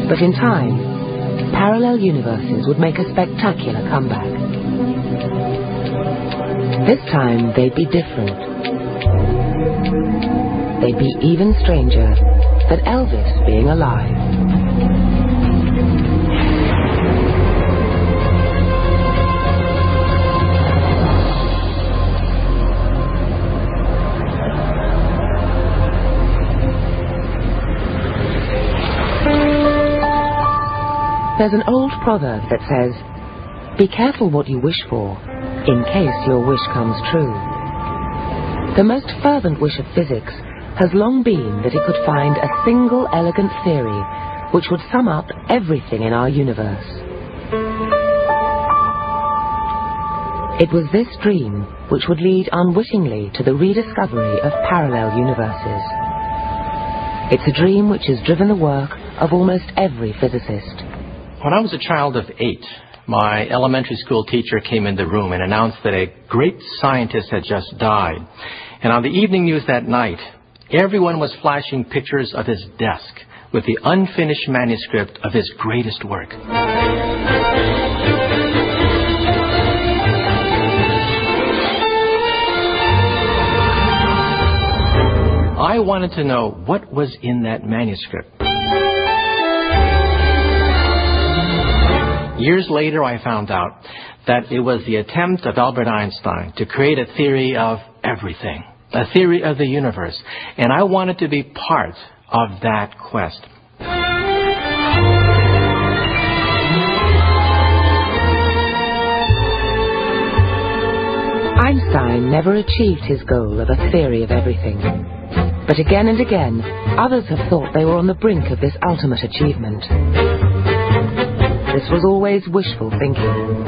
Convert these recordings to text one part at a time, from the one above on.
But in time, parallel universes would make a spectacular comeback. This time, they'd be different. They'd be even stranger than Elvis being alive. There's an old proverb that says, "Be careful what you wish for, in case your wish comes true." The most fervent wish of physics has long been that it could find a single elegant theory which would sum up everything in our universe. It was this dream which would lead unwittingly to the rediscovery of parallel universes. It's a dream which has driven the work of almost every physicist. When I was a child of 8, my elementary school teacher came in the room and announced that a great scientist had just died. And on the evening news that night, everyone was flashing pictures of his desk with the unfinished manuscript of his greatest work. I wanted to know what was in that manuscript. Years later, I found out that it was the attempt of Albert Einstein to create a theory of everything, a theory of the universe, and I wanted to be part of that quest. Einstein never achieved his goal of a theory of everything. But again and again, others have thought they were on the brink of this ultimate achievement. This was always wishful thinking.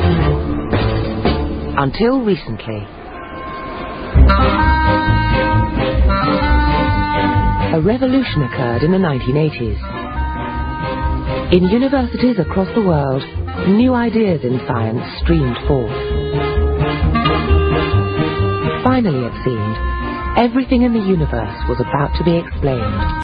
Until recently. A revolution occurred in the 1980s. In universities across the world, new ideas in science streamed forth. Finally, it seemed, everything in the universe was about to be explained.